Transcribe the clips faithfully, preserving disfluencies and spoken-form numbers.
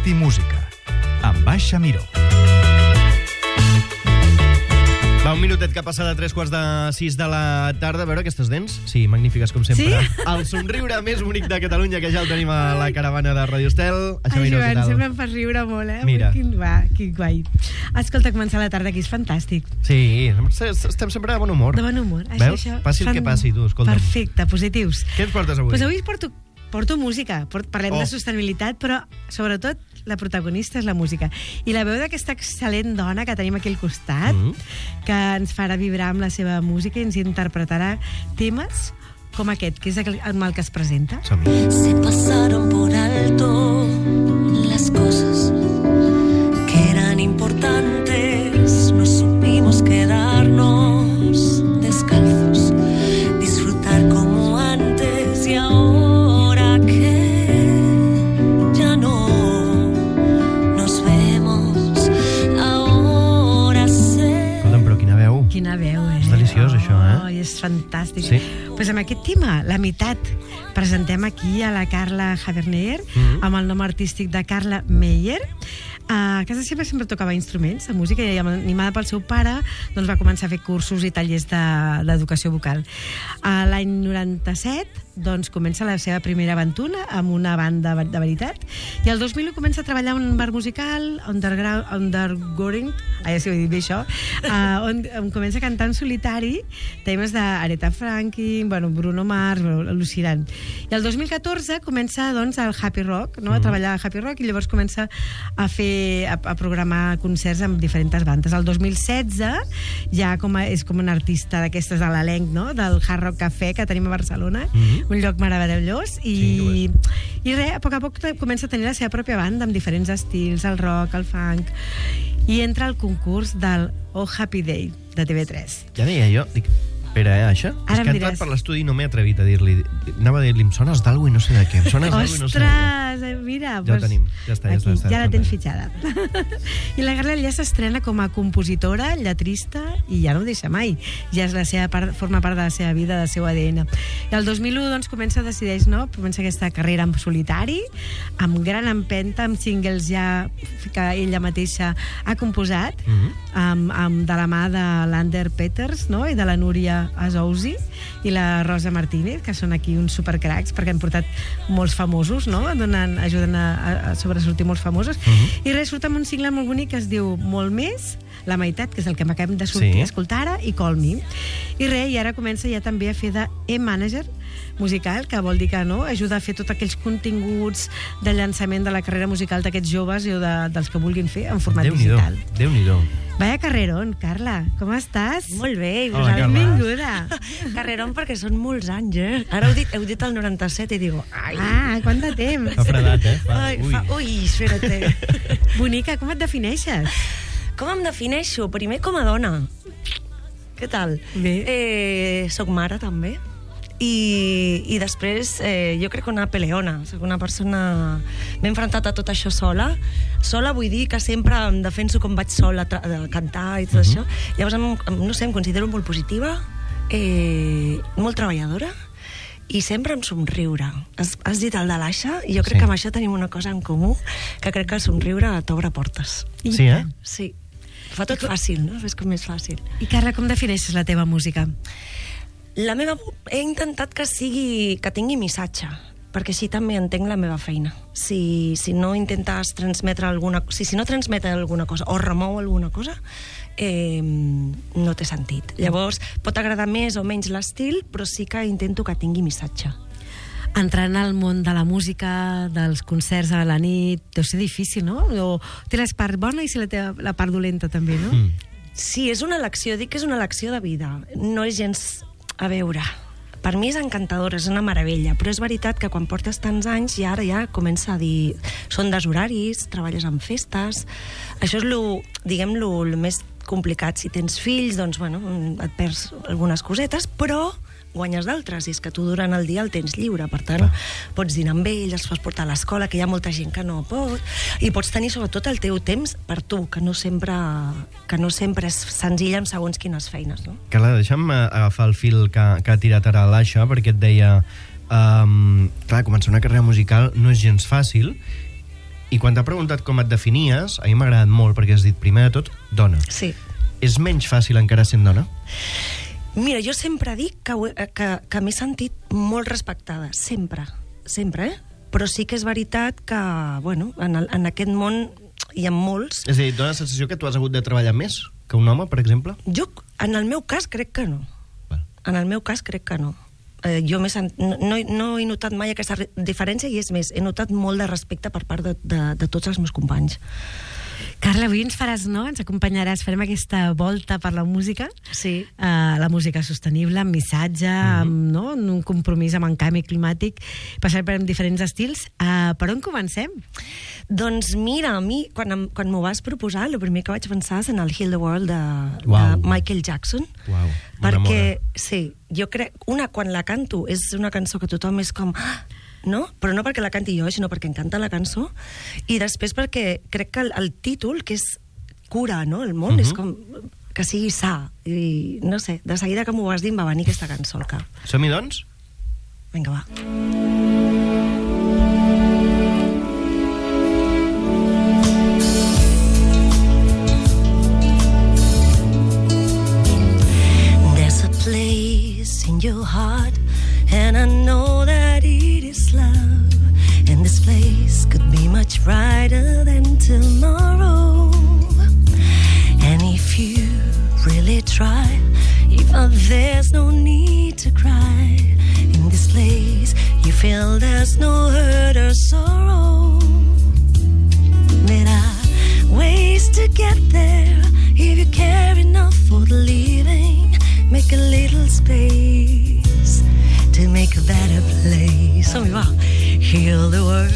Nit i música, amb Baixa Miró. Va, un minutet que passa de tres quarts de sis de la tarda. A veure aquestes dents. Sí, magnífiques, com sempre. Sí? El somriure més bonic de Catalunya, que ja el tenim a la caravana de Radio Estel. Ai, Joan, sempre em fas riure molt, eh? Mira. Quin, va, quin guai. Escolta, començar la tarda aquí és fantàstic. Sí, estem sempre de bon humor. De bon humor. Això, Veus? això, Passi el fan... que passi, tu, escolta'm. Perfecte, positius. Què ens portes avui? Pues avui porto, porto música. Port, parlem Oh. de sostenibilitat, però sobretot la protagonista és la música. I la veu d'aquesta excel·lent dona que tenim aquí al costat, Mm. que ens farà vibrar amb la seva música i ens interpretarà temes com aquest, que és el, amb el que es presenta. Som-hi. Se pasaron por alto las cosas que eran importantes, no supimos quedarnos descalzos, disfrutar como antes y ahora que ya no nos vemos, ahora sé. Escolta'm, però quina veu. Quina veu, eh? És deliciós, això, eh? Oh, és fantàstic. Sí. Pues amb aquest tema, la meitat, presentem aquí a la Carla Javerner, Mhm. amb el nom artístic de Carla Meyer. A casa seva sempre tocava instruments de música i animada pel seu pare doncs va començar a fer cursos i tallers de- d'educació vocal. A l'any noranta-set doncs comença la seva primera aventura amb una banda de veritat i el dos mil u comença a treballar en un bar musical underground, underground ah, si ho he dit bé això, uh, on, on comença a cantar en solitari temes d'Aretha Franklin, bueno, Bruno Mars, al·lucinant. I el dos mil catorze comença doncs el Happy Rock, no? a treballar a Happy Rock i llavors comença a fer a, a programar concerts amb diferents bandes. El dos mil setze ja com a, és com un artista d'aquestes de l'elenc, no? del Hard Rock Café que tenim a Barcelona, Mhm. un lloc meravellós i, Sí, i res, a poc a poc comença a tenir la seva pròpia banda amb diferents estils, el rock, el funk, i entra al concurs del Oh Happy Day de T V tres. Ja deia jo, dic, espera, eh, això? Ara és que em ha diràs. entrat per l'estudi i no m'he atrevit a dir-li. Anava a dir-li, em sones d'algú i no sé de què. Em sones d'algú i no sé de què. Ostres, mira, Ja ho tenim, ja està, ja aquí, està, està, ja la està tens bé. fitxada. I la Carla ja s'estrena com a compositora, lletrista i ja no ho deixa mai. Ja és la seva part, forma part de la seva vida, del seu A D N. I el dos mil u doncs, comença, decideix, no? comença aquesta carrera en solitari, amb gran empenta, amb singles ja que ella mateixa ha composat, Mhm. amb, amb, de la mà de l'Ander Peters, no? i de la Núria Asouzi i la Rosa Martínez, que són aquí uns supercracs perquè han portat molts famosos, no? Donen, ajuden a, a sobresortir molts famosos. Mhm. I res, surt amb un single molt bonic que es diu Molt més, la meitat, que és el que m'acabem de sortir Sí. a escoltar ara, i Call Me. I res, i ara comença ja també a fer de e-manager musical, que vol dir que no ajuda a fer tots aquells continguts de llançament de la carrera musical d'aquests joves o de, dels que vulguin fer en format Déu-n'hi-do, digital. Déu-n'hi-do. Vaya carrerón, Carla, com estàs? Molt bé, i Hola, Carla. Benvinguda. Carrerón perquè són molts anys, eh? Ara heu dit, heu dit el noranta-set i digo, ai, Ah, quant de temps. Fa fredat, eh? Fa... ai Ui. fa, ui, espera't. Bonica, com et defineixes? Com em defineixo? Primer com a dona. Què tal? Bé. Eh, soc mare, també. I, i després eh, jo crec que una peleona, soc una persona... M'he enfrontat a tot això sola. Sola vull dir que sempre em defenso com vaig sola a, a cantar i tot uh -huh. això. Llavors, em, em, no sé, em considero molt positiva, eh, molt treballadora i sempre em somriure. Has, has dit el de l'Aixa i jo crec Sí. que amb això tenim una cosa en comú, que crec que el somriure t'obre portes. Sí, eh? Sí. Fa tot fàcil, no? És com més fàcil. I Carla, com defineixes la teva música? La meva... He intentat que sigui... que tingui missatge, perquè així també entenc la meva feina. Si, si no intentes transmetre alguna... Si, si no transmet alguna cosa o remou alguna cosa, eh, no té sentit. Llavors, pot agradar més o menys l'estil, però sí que intento que tingui missatge. Entrant al món de la música, dels concerts a la nit, deu ser difícil, no? O té la part bona i la, teva, la part dolenta també, no? Mm. Sí, és una elecció, dic que és una elecció de vida. No és gens... A veure, per mi és encantadora, és una meravella, però és veritat que quan portes tants anys i ara ja comença a dir... Són deshoraris, treballes en festes... Això és lo, diguem, lo, lo més complicat. Si tens fills, doncs, bueno, et perds algunes cosetes, però guanyes d'altres, i és que tu durant el dia el tens lliure, per tant, pots dinar amb ells, els fas portar a l'escola, que hi ha molta gent que no pot, i pots tenir sobretot el teu temps per tu, que no sempre, que no sempre és senzill en segons quines feines, no? Carla, deixa'm agafar el fil que, que ha tirat ara l'Aixa, perquè et deia... Um, clar, començar una carrera musical no és gens fàcil, I quan t'ha preguntat com et definies, a mi m'ha agradat molt, perquè has dit, primer de tot, dona. Sí. És menys fàcil encara sent dona? Mira, jo sempre dic que, que, que m'he sentit molt respectada, sempre, sempre, eh? Però sí que és veritat que, bueno, en, el, en aquest món hi ha molts... És a dir, dona la sensació que tu has hagut de treballar més que un home, per exemple? Jo, en el meu cas, crec que no. Bueno. En el meu cas, crec que no. Eh, jo sent... no, no, no he notat mai aquesta diferència i és més, he notat molt de respecte per part de, de, de tots els meus companys. Carla, avui ens faràs, no? Ens acompanyaràs, farem aquesta volta per la música. Sí. Uh, la música sostenible, amb missatge, mm-hmm. amb, no? un compromís amb el canvi climàtic, passar per diferents estils. Uh, per on comencem? Doncs mira, a mi, quan, em- quan m'ho vas proposar, el primer que vaig pensar és en el Heal the World de, Uau. de Michael Jackson. Uau, Perquè, sí, jo crec... Una, quan la canto, és una cançó que tothom és com... "Ah!", no? Però no perquè la canti jo, sinó perquè em canta la cançó. I després perquè crec que el, el títol, que és cura, no? El món, Mhm. és com que sigui sa. I no sé, de seguida que m'ho vas dir em va venir aquesta cançó al cap. Som-hi, doncs? Vinga, va. There's a place in your heart, and I know that it is love. And this place could be much brighter than tomorrow. And if you really try, even there's no need to cry. In this place, you feel there's no hurt or sorrow. There are ways to get there if you care enough for the living. Make a little space to make a better place. So, wow. Heal the world,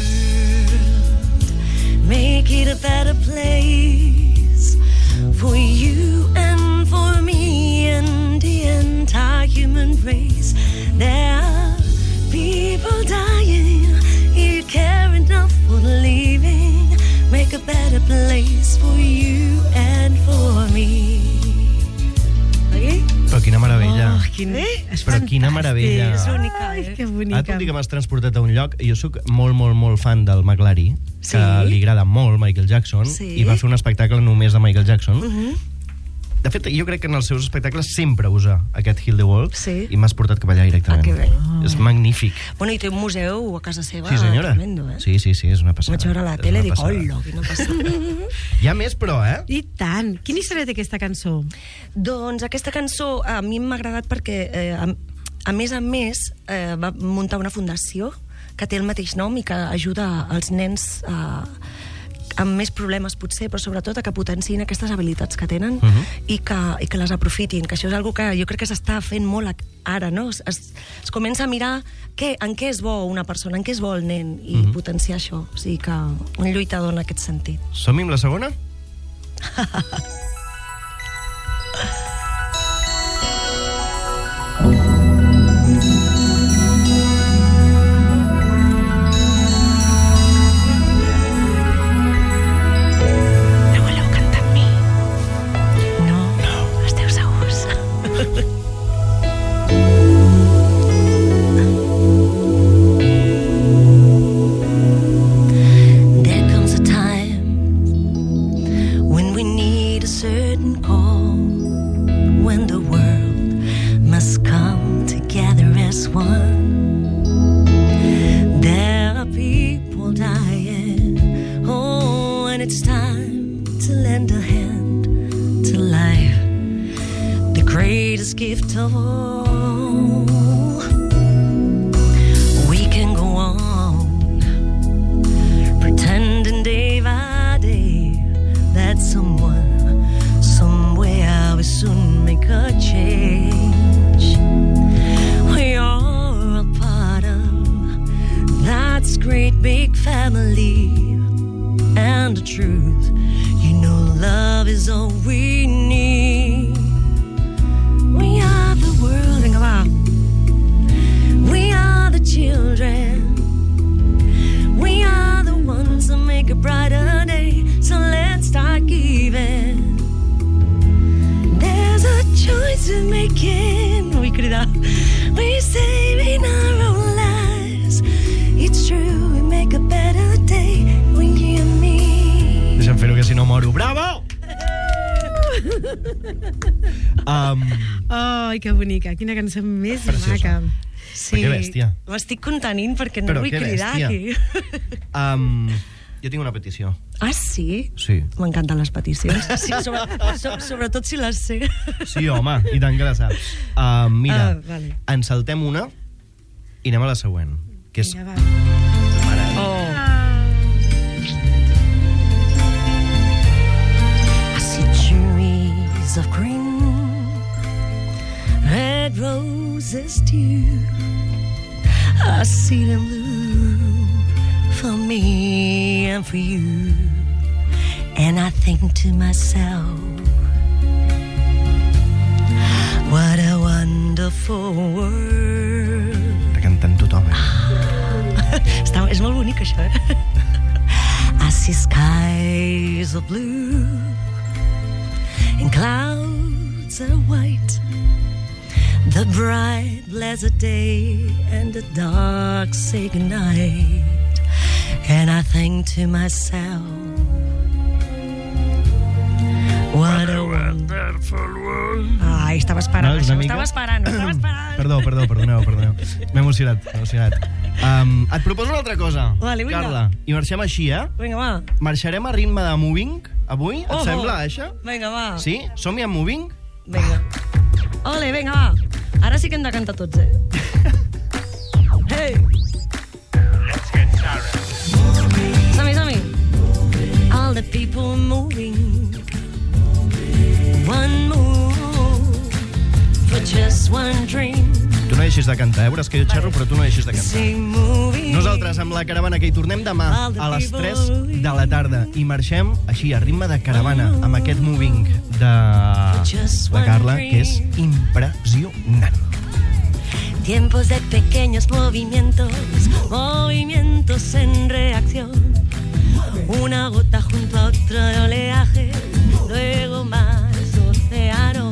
make it a better place for you and for me and the entire human race. There are people dying. If you care enough for the living, make a better place for you and for me. Okay? Però quina meravella. Oh, quin... Eh? És Però quina fantàstic. meravella. És única, Ai, eh? que Ara bonica. tot i que m'has transportat a un lloc, jo sóc molt, molt, molt fan del McLary, que Sí? li agrada molt Michael Jackson, Sí? i va fer un espectacle només de Michael Jackson. Mhm. De fet, jo crec que en els seus espectacles sempre usa aquest Heal the World, Sí. i m'has portat cap allà directament. Ah, que bé. És magnífic. Bueno, i té un museu a casa seva. Sí, senyora. Tremendo, eh? Sí, sí, sí, és una passada. Vaig veure a la És tele una i dic, passada. hola, quina passada. Hi ha més, però, eh? I tant. Quina història té aquesta cançó? Doncs aquesta cançó a mi m'ha agradat perquè, eh, a, a més a més, eh, va muntar una fundació que té el mateix nom i que ajuda els nens eh, amb més problemes, potser, però sobretot a que potenciïn aquestes habilitats que tenen Mhm. i, que, i que les aprofitin, que això és una que jo crec que s'està fent molt a- ara, no? Es, es, es comença a mirar què, en què és bo una persona, en què és bo el nen, i Mhm. potenciar això. O sigui que un lluitador en aquest sentit. Som-hi amb la segona? No voleu cantar amb mi? No? No. Esteu segurs? There comes a time when we need a certain call, when the world must come together as one. There are people dying, oh, and it's time to lend a hand to life, the greatest gift of all. We can go on pretending day by day that someone, somewhere will soon make a change. We are a part of that's great big family, and the truth, you know, love is all we need. We are the world, venga va. We are the children. We are the ones that make a brighter day. So let's start giving. There's a choice we're making. We cridar. We're saving our own lives. It's true, we make a better day when you coro. Bravo! um, Ai, que bonica. Quina cançó més Preciosa. maca. Sí, que bèstia. m'estic contenint perquè no Però vull que cridar bèstia. aquí. um, jo tinc una petició. Ah, sí? Sí. M'encanten les peticions. Sí, sobre, so, sobretot si les sé. Sí, home, i tant que la saps. Uh, mira, Ah, vale. en saltem una i anem a la següent. Que és... Vinga, va. Mare, Oh. I see trees of green, red roses too. I see them blue for me and for you. And I think to myself, what a wonderful world. Està cantant tothom, eh? Està, és molt bonic, això, eh? I see skies of blue and clouds are white. The bright, blessed day and the dark, sacred night. And I think to myself, what a wonderful world. Ai, estava esperant, No, és això. una mica- Estava esperant, ho estava esperant. Perdó, perdó, perdoneu, perdoneu. M'he emocionat, m'he emocionat. Um, et proposo una altra cosa, Vale, vinga. Carla. I marxem així, eh? Vinga, va. Marxarem a ritme de Moving, avui, et Ojo. sembla, això? Vinga, va. Sí? Som-hi amb Moving? Vinga. Ole, vinga, va. Ara sí que hem de cantar tots, eh? Hey! Som-hi, som-hi. All the people moving, one move for just one dream. Tu no deixis de cantar, eh? Veuràs que jo xerro, però tu no deixis de cantar. Sing moving. Nosaltres, amb la caravana, que hi tornem demà a les tres de la tarda i marxem així, a ritme de caravana, amb aquest Moving de la Carla, que és impressionant. Tiempos de pequeños movimientos, movimientos en red.